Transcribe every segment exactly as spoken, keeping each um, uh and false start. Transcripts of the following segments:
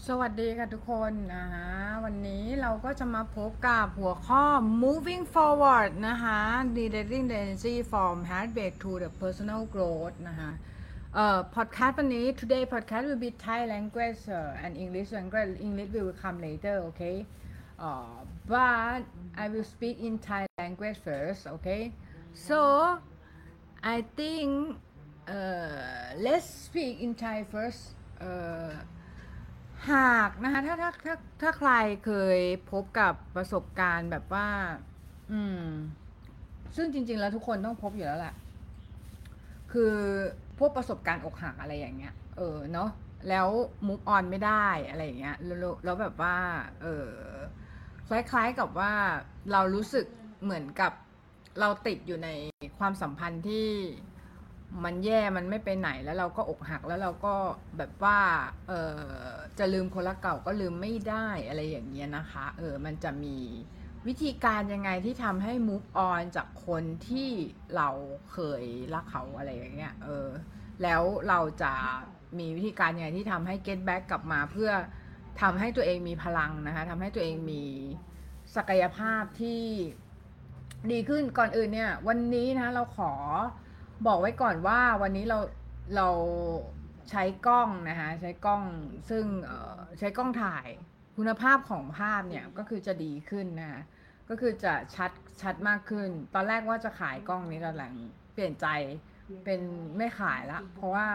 สวัสดีค่ะทุกคนนะฮะวันนี้เราก็จะมาพบกับหัวข้อ moving forward นะคะ redirecting the energy from habit to the personal growth นะคะเอ่อ podcast วันนี้ today podcast will be Thai language uh, and English language English will come later okay uh, but I will speak in Thai language first okay so I think uh, let's speak in Thai first uh, หากนะคะถ้าถ้าถ้าถ้าใครเคยพบกับประสบการณ์แบบว่าอืมซึ่งจริงๆแล้วทุกคนต้องพบอยู่แล้วแหละคือพวกประสบการณ์อกหักอะไรอย่างเงี้ยเออเนาะแล้ว move on ไม่ได้อะไรอย่างเงี้ยแล้วแล้วแล้วแบบว่าเออคล้ายๆกับว่าเรารู้สึกเหมือนกับเราติดอยู่ในความสัมพันธ์ที่ มันแย่มันไม่ไปไหนแล้วเราก็อกหักแล้วเราก็แบบว่าเออจะลืมคนรักเก่าก็ลืมไม่ได้อะไรอย่างเงี้ยนะคะเออมันจะมีวิธีการยังไงที่ทำให้ move on จากคนที่เราเคยรักเขาอะไรอย่างเงี้ยเออแล้วเราจะมีวิธีการยังไงที่ทำให้ get back กลับมาเพื่อทำให้ตัวเองมีพลังนะคะทำให้ตัวเองมีศักยภาพที่ดีขึ้นก่อนอื่นเนี่ยวันนี้นะเราขอบอกไว้ก่อนว่าวันนี้เราเราใช้กล้องนะคะใช้กล้องซึ่งใช้กล้องถ่ายคุณภาพของภาพเนี่ยก็คือจะดีขึ้นนะคะก็คือจะชัดชัดมากขึ้นตอนแรกว่าจะขายกล้องนี้ตอนหลังเปลี่ยนใจเป็นไม่ขายละเพราะว่า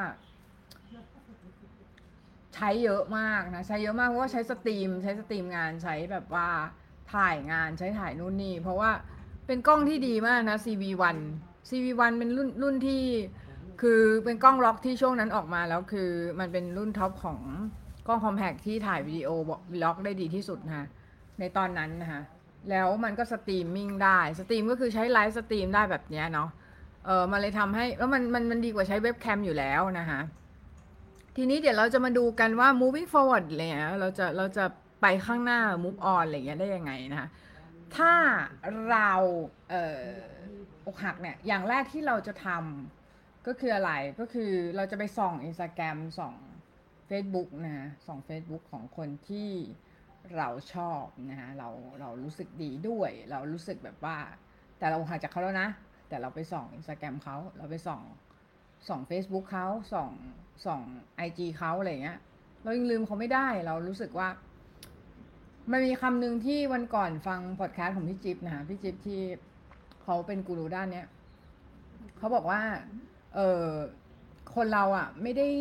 ใช้เยอะมากนะใช้เยอะมากเพราะว่าใช้สตรีมใช้สตรีมงานใช้แบบว่าถ่ายงานใช้ถ่ายนู่นนี่เพราะว่าเป็นกล้องที่ดีมากนะ ซี วี วัน ซี วี วัน เป็นรุ่นรุ่นที่คือเป็นกล้องล็อกที่ช่วงนั้นออกมาแล้วคือมันเป็นรุ่นท็อปของกล้องคอมแพคที่ถ่ายวิดีโอล็อกได้ดีที่สุดนะคะในตอนนั้นนะคะแล้วมันก็สตรีมมิ่งได้สตรีมก็คือใช้ไลฟ์สตรีมได้แบบนี้เนาะเออมันเลยทำให้แล้วมันมันมันดีกว่าใช้เว็บแคมอยู่แล้วนะคะทีนี้เดี๋ยวเราจะมาดูกันว่า moving forward อะไรเงี้ยเราจะเราจะไปข้างหน้า move on อะไรเงี้ยได้ยังไงนะคะถ้าเราเอ่ออกหักเนี่ยอย่างแรกที่เราจะทำก็คืออะไรก็คือเราจะไปส่อง Instagram ส่อง Facebook นะส่อง Facebook ของคนที่เราชอบนะฮะเราเรารู้สึกดีด้วยเรารู้สึกแบบว่าแต่เราห่างจากเขาแล้วนะแต่เราไปส่อง Instagram เขาเราไปส่องส่อง Facebook เขาส่องส่อง ไอ จี เขาอะไรเงี้ยเรายังลืมเขาไม่ได้เรารู้สึกว่ามันมีคำหนึ่งที่วันก่อนฟังพอดแคสต์ของพี่จิ๊บนะคะพี่จิ๊บที่เขาเป็นกูรูด้านเนี้ยเขาบอกว่าเออคนเราอ่ะไม่ได้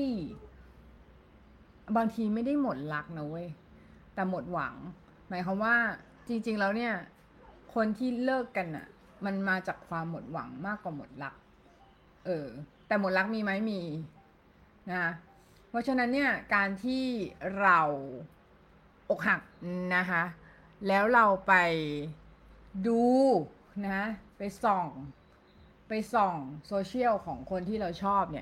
บางทีไม่ได้หมดรักนะเว้ยแต่หมดหวังหมายความว่าจริงๆแล้วเนี่ยคนที่เลิกกันอ่ะมันมาจากความหมดหวังมากกว่าหมดรักเออแต่หมดรักมีไหมมีนะเพราะฉะนั้นเนี่ยการที่เราอกหักนะคะแล้วเราไปดูนะไปส่องไปส่องโซเชียลของคนที่เราชอบเนี่ย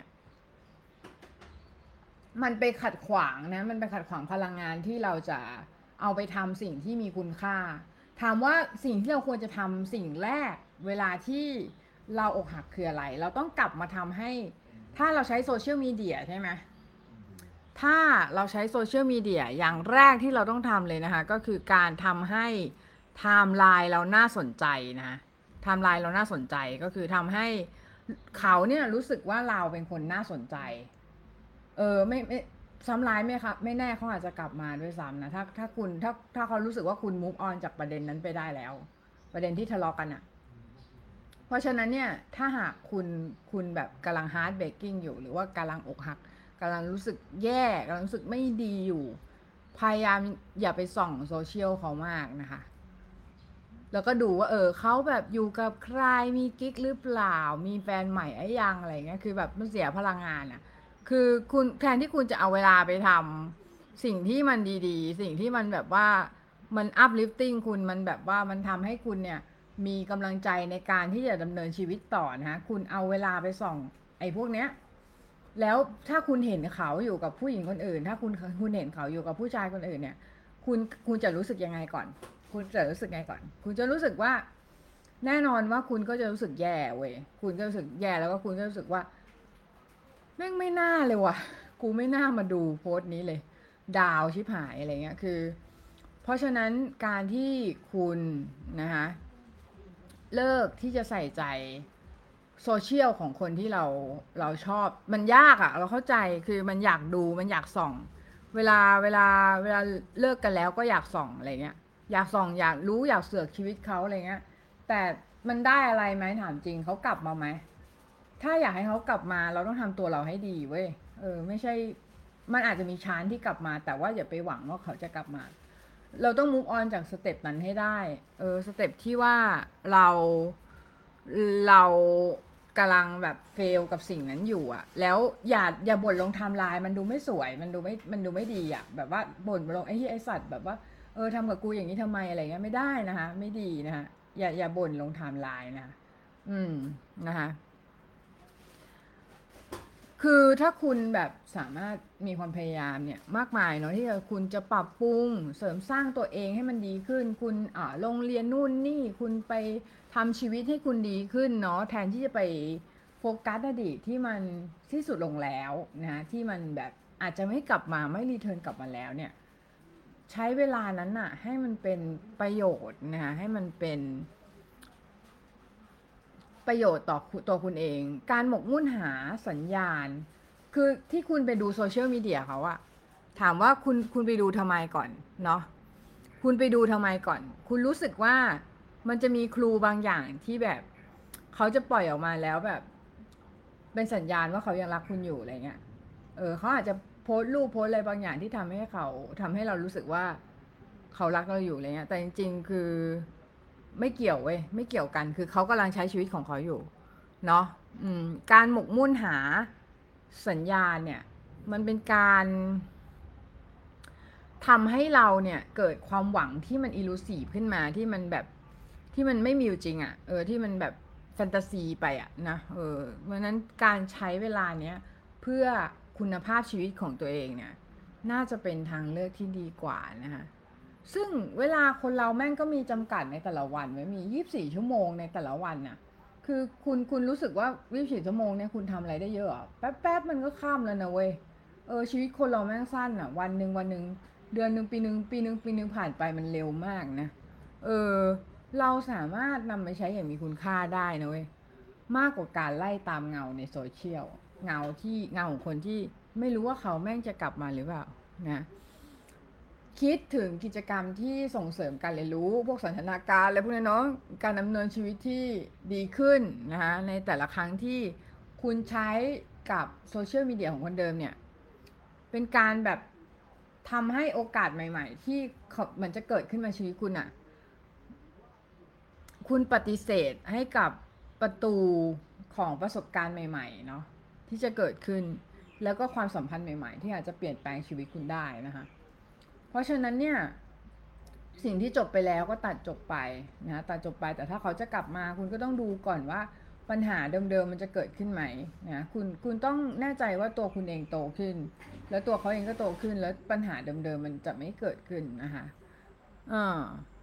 มันไปขัดขวางนะมันไปขัดขวางพลังงานที่เราจะเอาไปทำสิ่งที่มีคุณค่าถามว่าสิ่งที่เราควรจะทำสิ่งแรกเวลาที่เราอกหักคืออะไรเราต้องกลับมาทำให้ถ้าเราใช้โซเชียลมีเดียใช่ไหมถ้าเราใช้โซเชียลมีเดียอย่างแรกที่เราต้องทำเลยนะคะก็คือการทำให้ไทม์ไลน์เราน่าสนใจนะไทม์ไลน์เราน่าสนใจก็คือทำให้เขาเนี่ยรู้สึกว่าเราเป็นคนน่าสนใจเออไม่ไม่ซ้ำร้ายไหมครับไม่แน่เขาอาจจะกลับมาด้วยซ้ำนะถ้าถ้าคุณถ้าถ้าเขารู้สึกว่าคุณ move on จากประเด็นนั้นไปได้แล้วประเด็นที่ทะเลาะกันอะเพราะฉะนั้นเนี่ยถ้าหากคุณคุณแบบกำลัง hard breaking อยู่หรือว่ากำลังอกหักกำลังรู้สึกแย่กำลังรู้สึกไม่ดีอยู่พยายามอย่าไปส่องโซเชียลเขามากนะคะแล้วก็ดูว่าเออเขาแบบอยู่กับใครมีกิ๊กหรือเปล่ามีแฟนใหม่ไอ้ยังอะไรเงี้ยคือแบบมันเสียพลังงานอะคือคุณแทนที่คุณจะเอาเวลาไปทำสิ่งที่มันดีๆสิ่งที่มันแบบว่ามัน uplifting คุณมันแบบว่ามันทำให้คุณเนี่ยมีกำลังใจในการที่จะดำเนินชีวิตต่อนะคุณเอาเวลาไปส่องไอ้พวกเนี้ยแล้วถ้าคุณเห็นเขาอยู่กับผู้หญิงคนอื่นถ้าคุณคุณเห็นเขาอยู่กับผู้ชายคนอื่นเนี่ยคุณคุณจะรู้สึกยังไงก่อนคุณจะรู้สึกไงก่อนคุณจะรู้สึกว่าแน่นอนว่าคุณก็จะรู้สึกแย่เว้ยคุณก็รู้สึกแย่แล้วก็คุณก็รู้สึกว่าแม่งไม่น่าเลยว่ะกูไม่น่ามาดูโพสต์นี้เลยดาวชิบหายอะไรเงี้ยคือเพราะฉะนั้นการที่คุณนะคะเลิกที่จะใส่ใจโซเชียลของคนที่เราเราชอบมันยากอะเราเข้าใจคือมันอยากดูมันอยากส่องเวลาเวลาเวลาเลิกกันแล้วก็อยากส่องอะไรเงี้ยอยากส่องอยากรู้อยากเสือกชีวิตเขาอะไรเงี้ยแต่มันได้อะไรไหมถามจริงเขากลับมาไหมถ้าอยากให้เขากลับมาเราต้องทำตัวเราให้ดีเว้ยเออไม่ใช่มันอาจจะมีชานที่กลับมาแต่ว่าอย่าไปหวังว่าเขาจะกลับมาเราต้อง move on จากสเต็ปนั้นให้ได้เออสเต็ปที่ว่าเราเรากำลังแบบเฟลกับสิ่งนั้นอยู่อะแล้วอย่าอย่าบ่นลงไทม์ไลน์มันดูไม่สวยมันดูไม่มันดูไม่ดีอะแบบว่าบ่นลงไอ้ที่ไอ้สัตว์แบบว่าเออทำกับกูอย่างนี้ทำไมอะไรเงี้ยไม่ได้นะคะไม่ดีนะคะอย่าอย่าบ่นลงไทม์ไลน์นะอืมนะคะคือถ้าคุณแบบสามารถมีความพยายามเนี่ยมากมายเนาะที่คุณจะปรับปรุงเสริมสร้างตัวเองให้มันดีขึ้นคุณอ่าลงเรียนนู่นนี่คุณไปทำชีวิตให้คุณดีขึ้นเนาะแทนที่จะไปโฟกัสอดีตที่มันที่สุดลงแล้วนะที่มันแบบอาจจะไม่กลับมาไม่รีเทิร์นกลับมาแล้วเนี่ยใช้เวลานั้นน่ะให้มันเป็นประโยชน์นะคะให้มันเป็นประโยชน์ต่อตัวคุณเองการหมกมุ่นหาสัญญาณคือที่คุณไปดูโซเชียลมีเดียเขาอะถามว่าคุณคุณไปดูทำไมก่อนเนาะคุณไปดูทำไมก่อนคุณรู้สึกว่ามันจะมีครูบางอย่างที่แบบเขาจะปล่อยออกมาแล้วแบบเป็นสัญญาณว่าเขายังรักคุณอยู่อะไรเงี้ยเออเขาอาจจะโพสต์รูปโพสต์อะไรบางอย่างที่ทำให้เขาทำให้เรารู้สึกว่าเขารักเราอยู่อะไรเงี้ยแต่จริงๆคือไม่เกี่ยวเว้ยไม่เกี่ยวกันคือเขากำลังใช้ชีวิตของเขาอยู่เนาะอืมการหมกมุ่นหาสัญญาณเนี่ยมันเป็นการทำให้เราเนี่ยเกิดความหวังที่มันอิลูซีฟขึ้นมาที่มันแบบที่มันไม่มีอยู่จริงอะ่ะเออที่มันแบบแฟนตาซีไปอะ่ะนะเออเพราะนั้นการใช้เวลาเนี้ยเพื่อคุณภาพชีวิตของตัวเองเนี่ยน่าจะเป็นทางเลือกที่ดีกว่านะคะซึ่งเวลาคนเราแม่งก็มีจำกัดในแต่ละวันไว้มียี่สิบสี่ชั่วโมงในแต่ละวันน่ะคือคุณคุณรู้สึกว่ายี่สิบสี่ชั่วโมงเนี่ยคุณทำอะไรได้เยอะแป๊บแป๊บมันก็ข้ามแล้วนะเว้ยเออชีวิตคนเราแม่งสั้นอ่ะวันหนึ่งวันหนึ่ง เดือนหนึ่งปีหนึ่งปีหนึ่งปีหนึ่งผ่านไปมันเร็วมากนะเออเราสามารถนำไปใช้อย่างมีคุณค่าได้นะเว้ยมากกว่าการไล่ตามเงาในโซเชียลเงาที่เงาของคนที่ไม่รู้ว่าเขาแม่งจะกลับมาหรือเปล่านะคิดถึงกิจกรรมที่ส่งเสริมการเรียนรู้พวกสันทนาการอะไรพวกนี้เนาะการดำเนินชีวิตที่ดีขึ้นนะคะในแต่ละครั้งที่คุณใช้กับโซเชียลมีเดียของคนเดิมเนี่ยเป็นการแบบทำให้โอกาสใหม่ๆที่มันจะเกิดขึ้นมาชีวิตคุณอะคุณปฏิเสธให้กับประตูของประสบการณ์ใหม่ๆเนาะที่จะเกิดขึ้นแล้วก็ความสัมพันธ์ใหม่ๆที่อาจจะเปลี่ยนแปลงชีวิตคุณได้นะคะเพราะฉะนั้นเนี่ยสิ่งที่จบไปแล้วก็ตัดจบไปนะตัดจบไปแต่ถ้าเขาจะกลับมาคุณก็ต้องดูก่อนว่าปัญหาเดิมๆมันจะเกิดขึ้นไหมนะคุณคุณต้องแน่ใจว่าตัวคุณเองโตขึ้นแล้วตัวเขาเองก็โตขึ้นแล้วปัญหาเดิมๆมันจะไม่เกิดขึ้นนะคะอ่า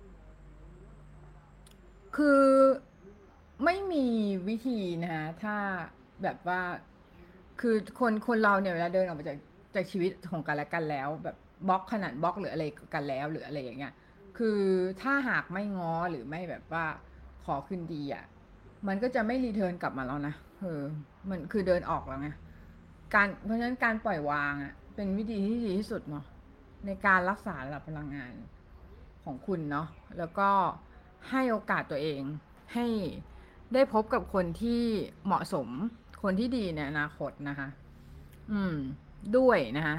คือไม่มีวิธีนะคะถ้าแบบว่าคือคนคนเราเนี่ยเวลาเดินออกมาจากจากชีวิตของกันและกันแล้วแบบบล็อกขนาดบล็อกหรืออะไรกันแล้วหรืออะไรอย่างเงี้ยคือถ้าหากไม่ง้อหรือไม่แบบว่าขอคืนดีอ่ะมันก็จะไม่รีเทิร์นกลับมาแล้วนะเออมันคือเดินออกแล้วไงการเพราะฉะนั้นการปล่อยวางอ่ะเป็นวิธีที่ดีที่สุดเนาะในการรักษาระดับพลังงานของคุณเนาะแล้วก็ให้โอกาสตัวเองให้ได้พบกับคนที่เหมาะสมคนที่ดีในอนาคตนะคะอืมด้วยนะคะ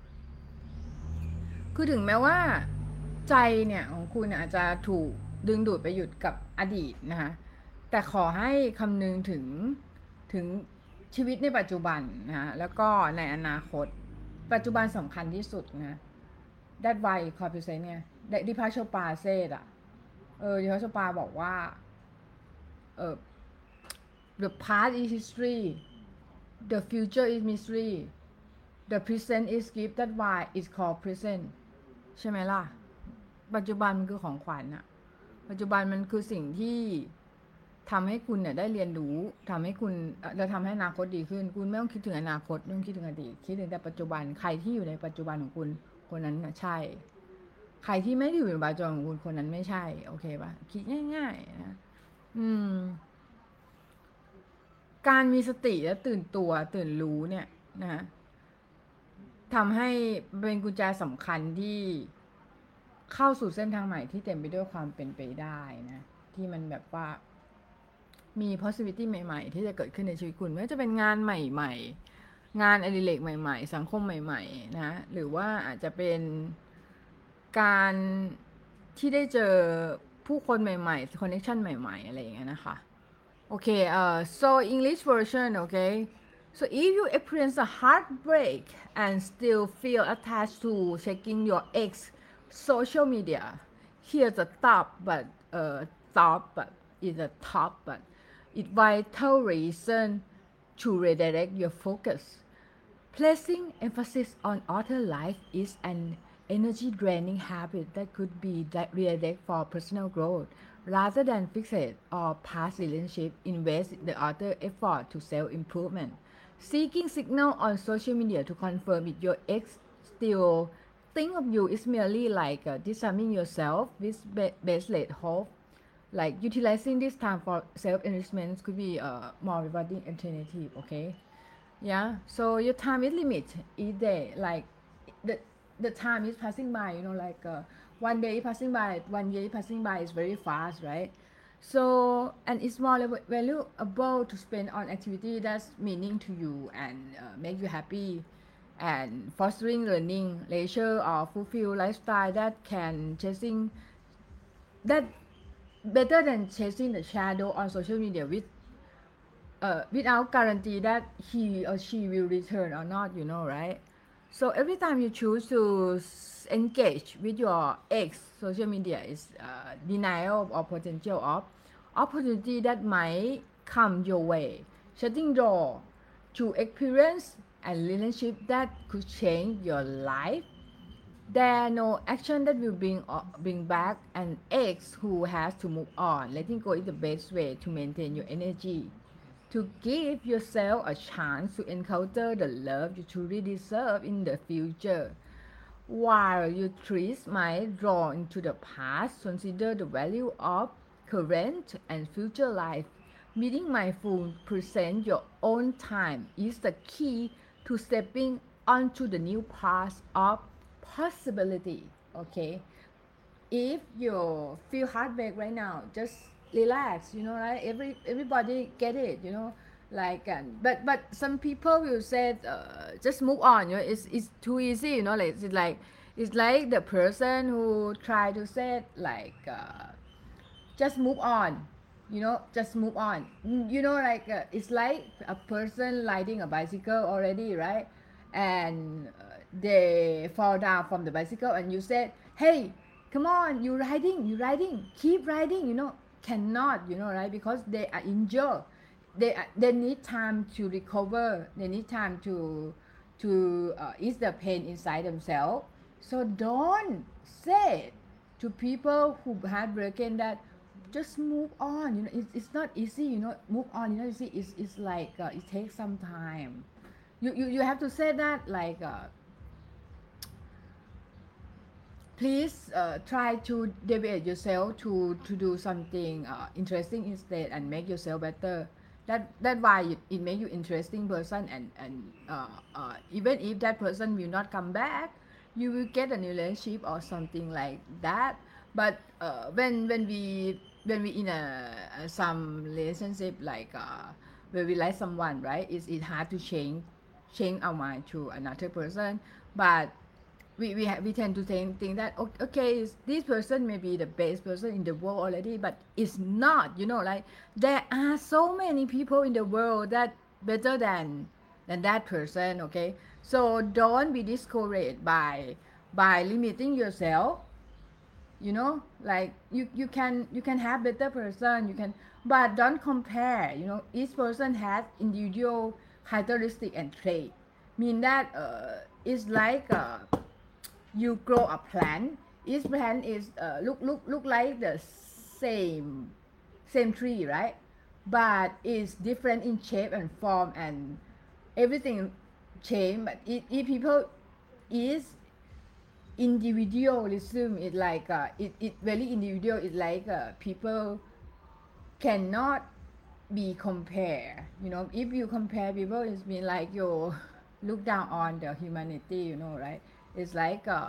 คือถึงแม้ว่าใจเนี่ยของคุณอาจจะถูกดึงดูดไปหยุดกับอดีตนะคะแต่ขอให้คำนึงถึงถึงชีวิตในปัจจุบันนะคะแล้วก็ในอนาคตปัจจุบันสำคัญที่สุดนะ that why c o r p u s e n เนี่ยดิพาโชปาเซดอะเออดิพาโชปาบอกว่าเออ the past is history the future is mystery the present is gift that why is called present ใช่ไหมล่ะปัจจุบันมันคือของขวัญอะปัจจุบันมันคือสิ่งที่ทำให้คุณเนี่ยได้เรียนรู้ทำให้คุณจะทำให้อนาคตดีขึ้นคุณไม่ต้องคิดถึงอนาคตไม่ต้องคิดถึงอดีตคิดถึงแต่ปัจจุบันใครที่อยู่ในปัจจุบันของคุณคนนั้นนะใช่ใครที่ไม่ได้อยู่ในบาจรของคุณคนนั้นไม่ใช่โอเคปะคิดง่ายๆนะอืมการมีสติและตื่นตัวตื่นรู้เนี่ยนะทำให้เป็นกุญแจสำคัญที่เข้าสู่เส้นทางใหม่ที่เต็มไปด้วยความเป็นไปได้นะที่มันแบบว่ามี possibility ใหม่ๆที่จะเกิดขึ้นในชีวิตคุณไม่ว่าจะเป็นงานใหม่ๆงานอดิเรกใหม่ๆสังคมใหม่ๆนะหรือว่าอาจจะเป็นการที่ได้เจอผู้คนใหม่ๆ connection ใหม่ๆอะไรอย่างเงี้ยนะคะ Okay, uh, so English version, okay? So if you experience a heartbreak and still feel attached to checking your ex social media, here's a top but uh top but is a top but it's vital reason to redirect your focus. Placing emphasis on other life is an energy draining habit that could be redirected for personal growth. Rather than fixate or past relationship, invest the other effort to self-improvement. Seeking signal on social media to confirm if your ex still think of you is merely like uh, disarming yourself with baseless hope. Like utilizing this time for self-enrichment could be a more rewarding alternative. Okay. Yeah, so your time is limit each day. Like the the time is passing by. You know, like uh, one day passing by, one year passing by is very fast, right? So and it's more valuable to spend on activity that's meaning to you and uh, make you happy, and fostering learning, leisure, or fulfill lifestyle that can chasing that better than chasing the shadow on social media with uh, without guarantee that he or she will return or not, you know, right? So every time you choose to engage with your ex, social media is uh, denial or potential of opportunity that might come your way, shutting door to experience and relationship that could change your life. There are no action that will bring uh, bring back an ex who has to move on. Letting go is the best way to maintain your energy, to give yourself a chance to encounter the love you truly deserve in the future. While your trees might draw into the past, consider the value of current and future life. Being mindful, present your own time is the key to stepping onto the new path of possibility. Okay, if you feel heartbreak right now, just relax, you know, right? Every everybody get it, you know, like um, but but some people will say uh, just move on, you know, it's it's too easy, you know, like it's like it's like the person who try to say like uh, just move on, you know, just move on, you know, like uh, it's like a person riding a bicycle already, right? And uh, they fall down from the bicycle and you said, hey, come on, you riding, you riding, keep riding, you know, cannot, you know, right? Because they are injured, they are, they need time to recover, they need time to to uh, ease the pain inside themselves. So don't say to people who had broken that just move on, you know, it's, it's not easy, you know, move on, you know, you see, it's, it's like uh, it takes some time. You, you, you have to say that like uh, please uh, try to deviate yourself to to do something uh, interesting instead and make yourself better. That that why it, it make you interesting person, and and uh, uh, even if that person will not come back, you will get a new relationship or something like that. But uh, when when we when we in a, a some relationship like uh, where we like someone, right? It's it hard to change change our mind to another person, but we we, ha- we tend to think, think that okay, this person may be the best person in the world already, but it's not, you know, like there are so many people in the world that better than than that person. Okay, so don't be discouraged by by limiting yourself, you know, like you you can you can have better person, you can, but don't compare, you know, each person has individual characteristic and trait, mean that uh, it's like uh, you grow a plant, each plant is uh, look look look like the same same tree, right? But it's different in shape and form and everything change. But if, if people is individualism is like uh, it, it very individual. It's like uh, people cannot be compared. You know, if you compare people, it's been like you look down on the humanity. You know, right? It's like uh,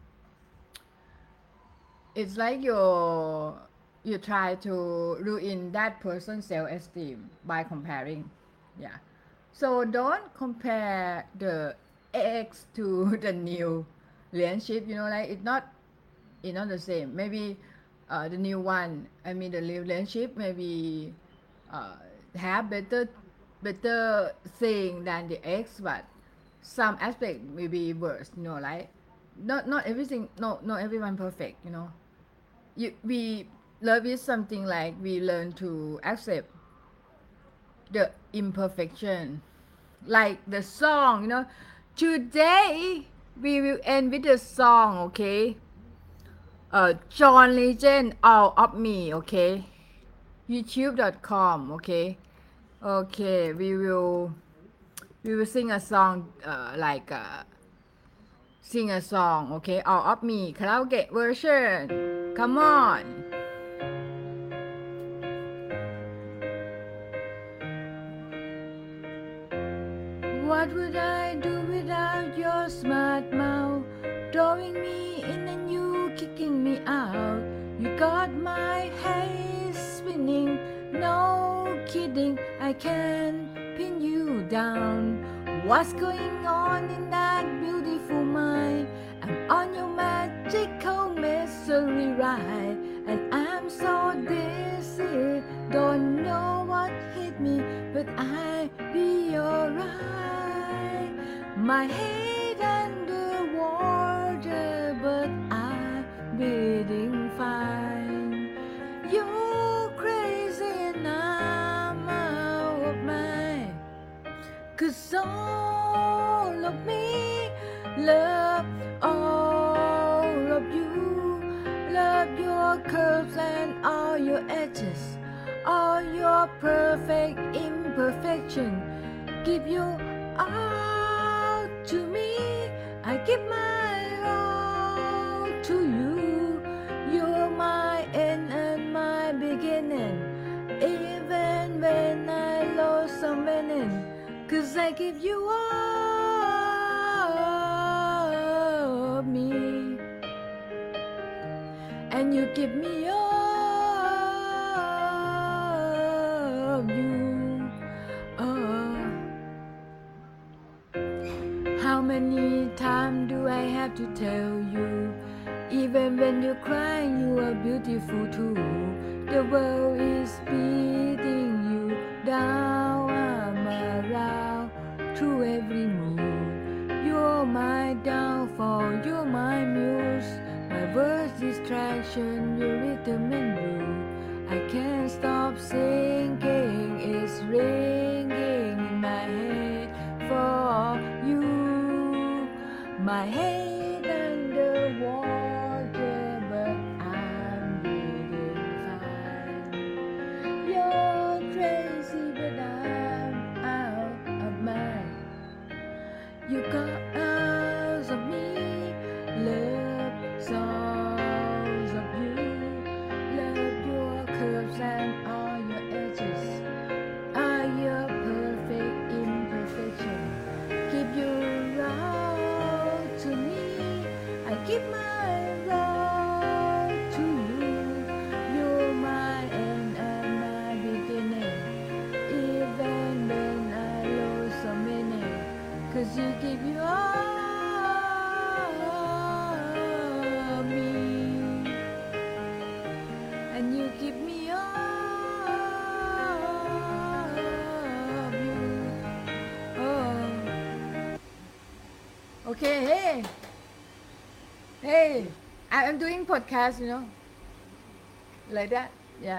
it's like you you try to ruin that person's self-esteem by comparing. Yeah. So don't compare the ex to the new relationship. You know, like it's not it's not the same. Maybe uh, the new one, I mean the new relationship, maybe uh, have better better thing than the ex, but some aspect may be worse. You know, like not not everything, no not everyone perfect. You know, you, we love is something like we learn to accept the imperfection, like the song. You know, today we will end with the song. Okay, uh, John Legend, All of Me. Okay, youtube dot com. Okay, okay, we will we will sing a song, uh, like uh, sing a song. Okay, All of Me karaoke version. Come on. What would I do without your smart mouth? Throwing me in and you kicking me out. You got my head spinning, no kidding, I can pin you down. What's going on in that beautiful mind? I'm on your magical mystery ride, and I'm so dizzy, don't know what hit me, but I'll be alright. My head underwater, but I'm breathing fine. You're crazy and I'm out of mind, 'cause all of me love all of you. Love your curves and all your edges, all your perfect imperfection. Give you all to me, I give my all to you. You're my end and my beginning, even when I lost some winning, 'cause I give you all of me, and you give me all of you. Oh. How many times do I have to tell you? Even when you're crying, you are beautiful too. The world is beating you down. I'm around through every move. You're my downfall, you're my muse, my worst distraction, your rhythm and groove. I can't stop singing, it's ringing in my head for you. My head underwater, but I'm breathing fine. You're crazy, but I'm out of mind. You got hours of me, love songs of you. Love your curves and all your edges, all your perfect imperfection. Give your all to me, I give my all to you. You're my end and my beginning, even when I lost a minute, 'cause you give you all of me, and you give me all of you. Oh. Okay, hey, hey, I'm doing podcast, you know, like that, yeah.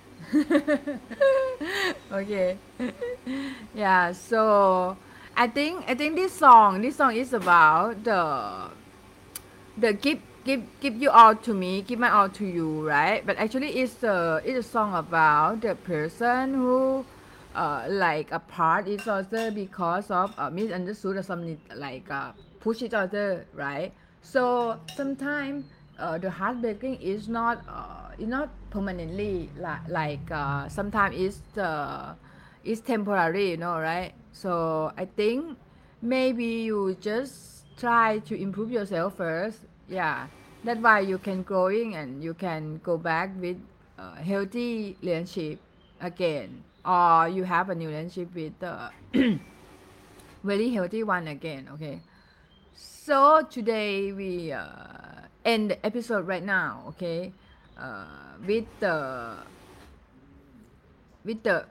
Okay, yeah. So I think I think this song, this song is about the the give give give you all to me, give my all to you, right? But actually, it's a it's a song about the person who uh, like apart each other because of uh, misunderstood or something, like uh, push each other, right? so sometimes uh, the heartbreaking is not uh, is not permanently like like uh, sometimes it's uh, it's temporary, you know, right? So I think maybe you just try to improve yourself first. Yeah, that's why you can growing and you can go back with uh, healthy relationship again, or you have a new relationship with uh, very healthy one again. Okay, so today we uh, end the episode right now. Okay, uh, with the with the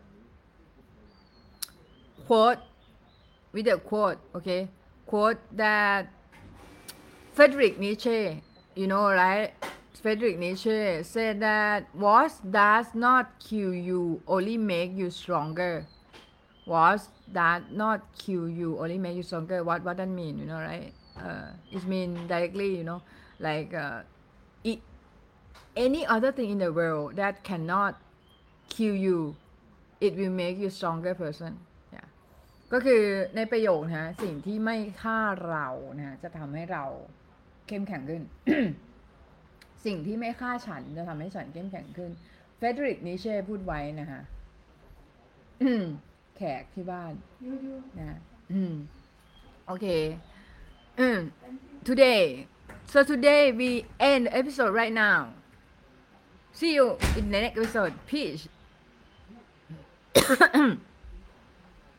quote with the quote. Okay, quote that Friedrich Nietzsche, you know, right? Friedrich Nietzsche said that what does not kill you only make you stronger. What does not kill you only make you stronger. What what that mean? You know, right? Uh, it mean directly. You know, like uh, it, any other thing in the world that cannot kill you, it will make you stronger person. Yeah. ก็คือในประโยคนะฮะสิ่งที่ไม่ฆ่าเรานะฮะจะทำให้เราเข้มแข็งขึ้น สิ่งที่ไม่ฆ่าฉันจะทำให้ฉันเข้มแข็งขึ้นเฟเดริกนิเช่พูดไว้นะคะ แขกที่บ้านนะอืมโอเคอืม today so today we end the episode right now see you in the next episode peace